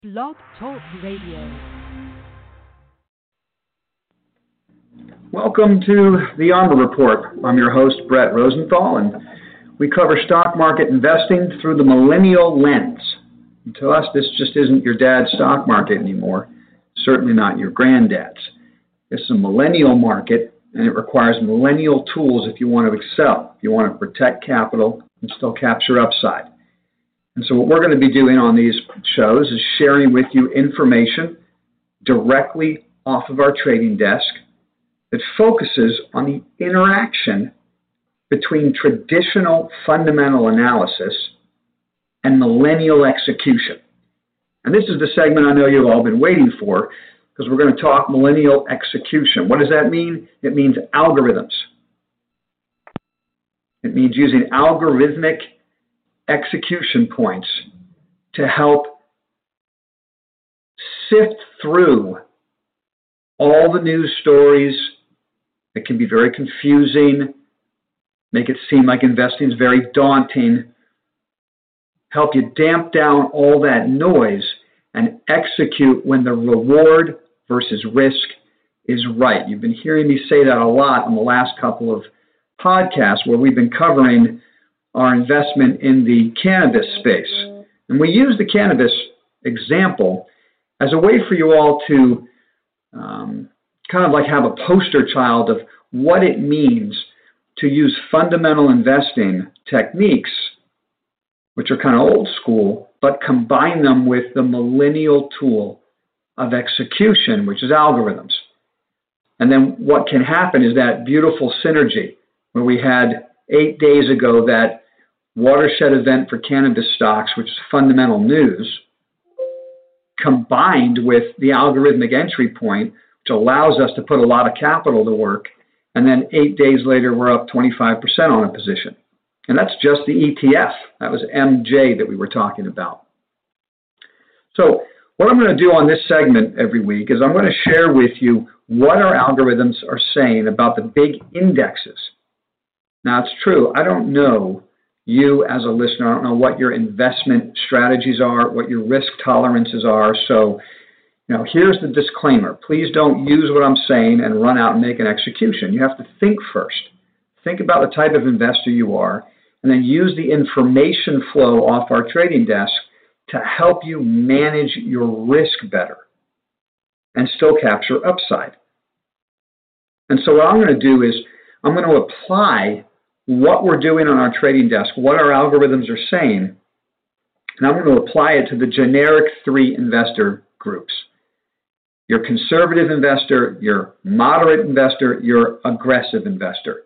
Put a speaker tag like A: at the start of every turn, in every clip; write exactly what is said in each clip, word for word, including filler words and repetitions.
A: Blog Talk Radio.
B: Welcome to the ARMOR Report. I'm your host, Brett Rosenthal, and we cover stock market investing through the millennial lens. And to us, this just isn't your dad's stock market anymore, certainly not your granddad's. It's a millennial market, and it requires millennial tools if you want to excel, if you want to protect capital and still capture upside. And so what we're going to be doing on these shows is sharing with you information directly off of our trading desk that focuses on the interaction between traditional fundamental analysis and millennial execution. And this is the segment I know you've all been waiting for, because we're going to talk millennial execution. What does that mean? It means algorithms. It means using algorithmic execution points to help sift through all the news stories that can be very confusing, make it seem like investing is very daunting, help you damp down all that noise and execute when the reward versus risk is right. You've been hearing me say that a lot on the last couple of podcasts where we've been covering our investment in the cannabis space. And we use the cannabis example as a way for you all to um, kind of like have a poster child of what it means to use fundamental investing techniques, which are kind of old school, but combine them with the millennial tool of execution, which is algorithms. And then what can happen is that beautiful synergy where we had eight days ago that watershed event for cannabis stocks, which is fundamental news, combined with the algorithmic entry point, which allows us to put a lot of capital to work, and then eight days later we're up twenty-five percent on a position. And that's just the E T F. That was M J that we were talking about. So what I'm going to do on this segment every week is I'm going to share with you what our algorithms are saying about the big indexes. Now, it's true, I don't know you as a listener, I don't know what your investment strategies are, what your risk tolerances are. So, you know, here's the disclaimer. Please don't use what I'm saying and run out and make an execution. You have to think first. Think about the type of investor you are, and then use the information flow off our trading desk to help you manage your risk better and still capture upside. And so what I'm going to do is I'm going to apply what we're doing on our trading desk, what our algorithms are saying, and I'm going to apply it to the generic three investor groups. Your conservative investor, your moderate investor, your aggressive investor.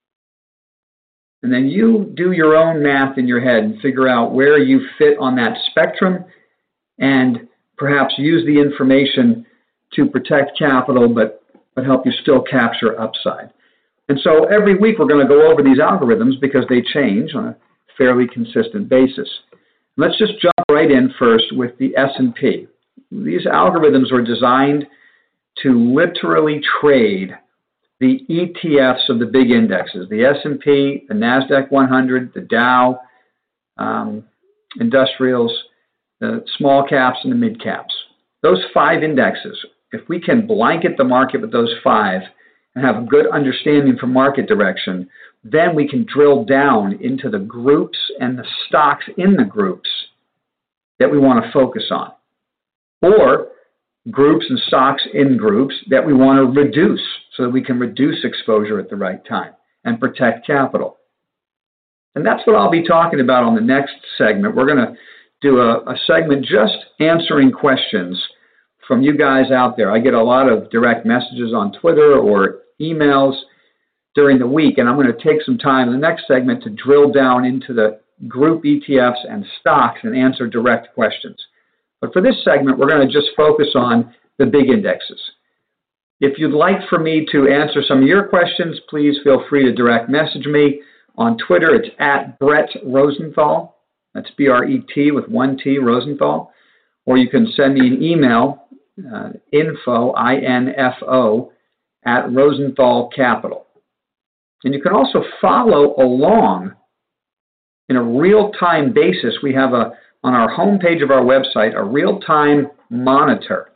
B: And then you do your own math in your head and figure out where you fit on that spectrum and perhaps use the information to protect capital but, but help you still capture upside. And so every week we're going to go over these algorithms because they change on a fairly consistent basis. Let's just jump right in first with the S and P. These algorithms were designed to literally trade the E T Fs of the big indexes, the S and P, the NASDAQ one hundred, the Dow, um, industrials, the small caps, and the mid caps. Those five indexes, if we can blanket the market with those five and have a good understanding for market direction, then we can drill down into the groups and the stocks in the groups that we want to focus on, or groups and stocks in groups that we want to reduce so that we can reduce exposure at the right time and protect capital. And that's what I'll be talking about on the next segment. We're going to do a, a segment just answering questions from you guys out there. I get a lot of direct messages on Twitter or emails during the week, and I'm going to take some time in the next segment to drill down into the group E T Fs and stocks and answer direct questions. But for this segment, we're going to just focus on the big indexes. If you'd like for me to answer some of your questions, please feel free to direct message me. On Twitter, it's at Brett Rosenthal. That's B R E T with one T, Rosenthal. Or you can send me an email, uh, info, I N F O, at Rosenthal Capital. And you can also follow along in a real-time basis. We have a on our homepage of our website a real-time monitor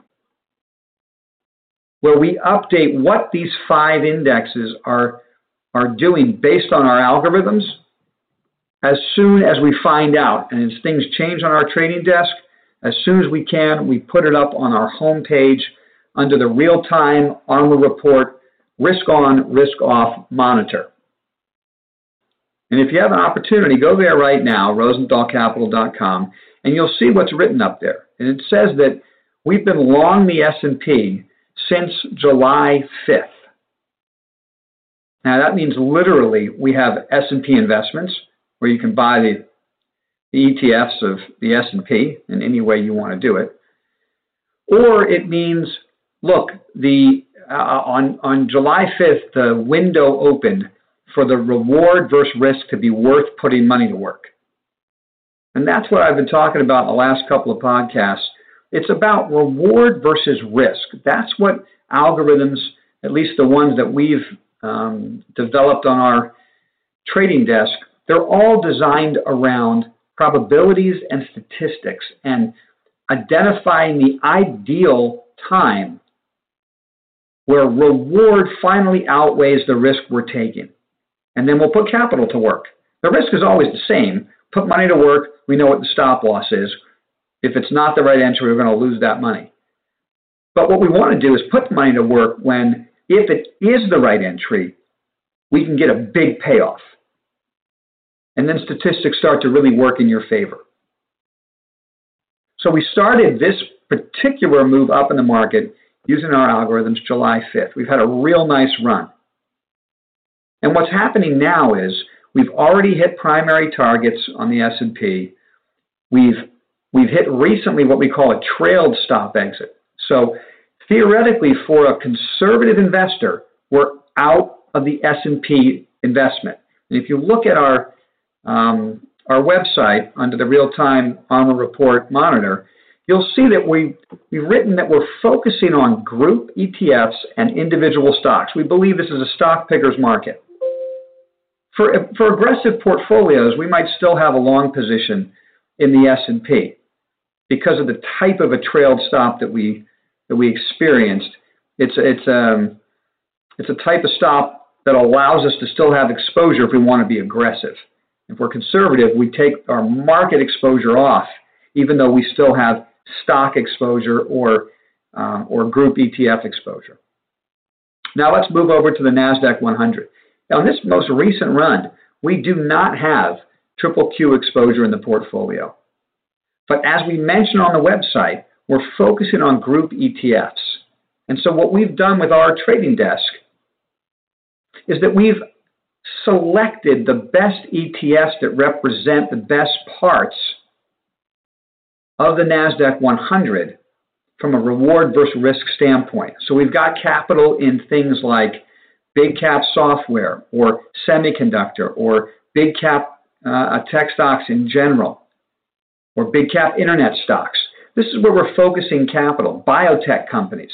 B: where we update what these five indexes are, are doing based on our algorithms as soon as we find out. And as things change on our trading desk, as soon as we can, we put it up on our homepage under the real-time ARMR Report Risk On, Risk Off Monitor. And if you have an opportunity, go there right now, rosenthal capital dot com, and you'll see what's written up there. And it says that we've been long the S and P since July fifth. Now that means literally we have S and P investments where you can buy the, the E T Fs of the S and P in any way you want to do it. Or it means, look, the uh, on, on July fifth, the window opened for the reward versus risk to be worth putting money to work. And that's what I've been talking about in the last couple of podcasts. It's about reward versus risk. That's what algorithms, at least the ones that we've um, developed on our trading desk, they're all designed around probabilities and statistics and identifying the ideal time where reward finally outweighs the risk we're taking. And then we'll put capital to work. The risk is always the same. Put money to work, we know what the stop loss is. If it's not the right entry, we're going to lose that money. But what we want to do is put money to work when, if it is the right entry, we can get a big payoff. And then statistics start to really work in your favor. So we started this particular move up in the market using our algorithms July fifth. We've had a real nice run. And what's happening now is we've already hit primary targets on the S and P. We've, we've hit recently what we call a trailed stop exit. So theoretically, for a conservative investor, we're out of the S and P investment. And if you look at our, um, our website under the real-time ARMR Report Monitor, you'll see that we, we've written that we're focusing on group E T Fs and individual stocks. We believe this is a stock picker's market. For, for aggressive portfolios, we might still have a long position in the S and P because of the type of a trailed stop that we that we experienced. It's it's um it's a type of stop that allows us to still have exposure if we want to be aggressive. If we're conservative, we take our market exposure off, even though we still have stock exposure or um, or group E T F exposure. Now let's move over to the NASDAQ one hundred. Now, in this most recent run, we do not have triple Q exposure in the portfolio. But as we mentioned on the website, we're focusing on group E T Fs. And so what we've done with our trading desk is that we've selected the best E T Fs that represent the best parts of the NASDAQ one hundred from a reward versus risk standpoint. So we've got capital in things like big cap software or semiconductor or big cap uh, tech stocks in general or big cap internet stocks. This is where we're focusing capital, biotech companies.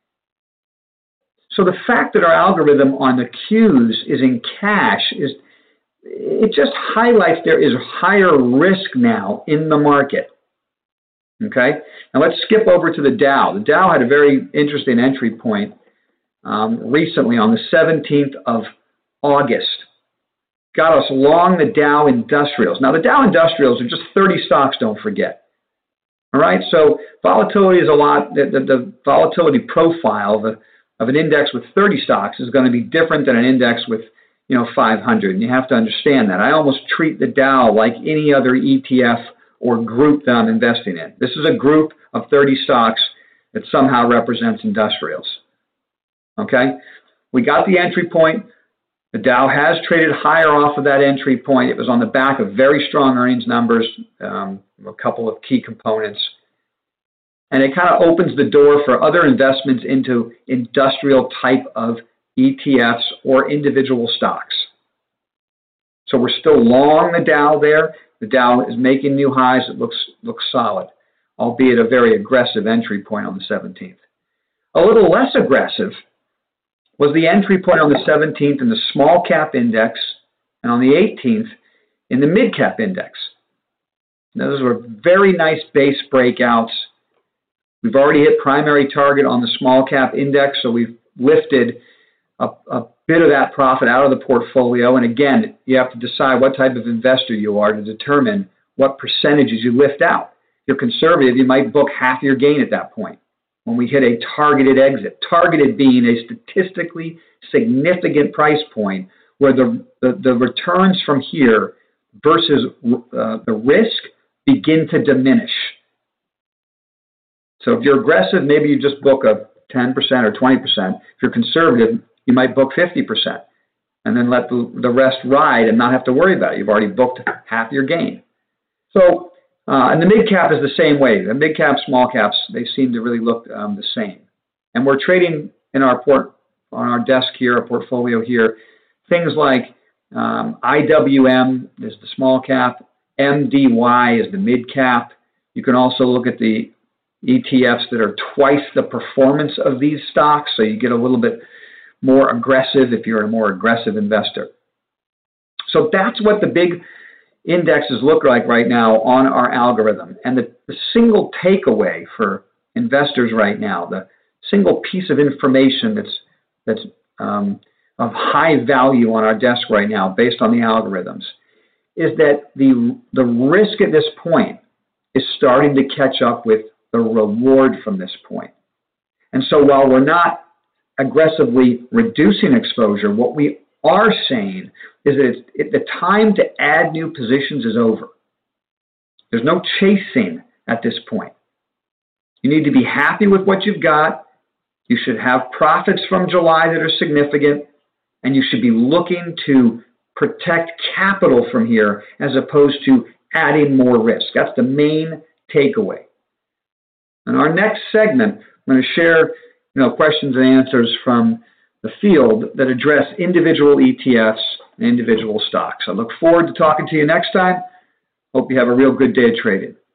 B: So the fact that our algorithm on the Qs is in cash, is it just highlights there is higher risk now in the market. Okay? Now let's skip over to the Dow. The Dow had a very interesting entry point Um, recently on the seventeenth of August. Got us long the Dow Industrials. Now the Dow Industrials are just thirty stocks, don't forget. All right, so volatility is a lot, the, the, the volatility profile of, a, of an index with thirty stocks is going to be different than an index with, you know, five hundred, and you have to understand that. I almost treat the Dow like any other E T F or group that I'm investing in. This is a group of thirty stocks that somehow represents industrials. Okay, we got the entry point. The Dow has traded higher off of that entry point. It was on the back of very strong earnings numbers, um, a couple of key components. And it kind of opens the door for other investments into industrial type of E T Fs or individual stocks. So we're still long the Dow there. The Dow is making new highs. It looks, looks solid, albeit a very aggressive entry point on the seventeenth. A little less aggressive was the entry point on the seventeenth in the small cap index and on the eighteenth in the mid cap index. Now, those were very nice base breakouts. We've already hit primary target on the small cap index, so we've lifted a, a bit of that profit out of the portfolio. And again, you have to decide what type of investor you are to determine what percentages you lift out. If you're conservative, you might book half your gain at that point when we hit a targeted exit. Targeted being a statistically significant price point where the, the, the returns from here versus uh, the risk begin to diminish. So if you're aggressive, maybe you just book a ten percent or twenty percent. If you're conservative, you might book fifty percent and then let the, the rest ride and not have to worry about it. You've already booked half your gain. So, uh, and the mid cap is the same way. The mid cap, small caps, they seem to really look um, the same. And we're trading in our port on our desk here, our portfolio here, things like um, I W M is the small cap, M D Y is the mid cap. You can also look at the E T Fs that are twice the performance of these stocks, so you get a little bit more aggressive if you're a more aggressive investor. So that's what the big indexes look like right now on our algorithm. And the, the single takeaway for investors right now, the single piece of information that's that's um, of high value on our desk right now based on the algorithms is that the the risk at this point is starting to catch up with the reward from this point. And so while we're not aggressively reducing exposure, what we are saying is that it's, it, the time to add new positions is over. There's no chasing at this point. You need to be happy with what you've got. You should have profits from July that are significant, and you should be looking to protect capital from here as opposed to adding more risk. That's the main takeaway. In our next segment, I'm going to share you know, questions and answers from the field that address individual E T Fs and individual stocks. I look forward to talking to you next time. Hope you have a real good day of trading.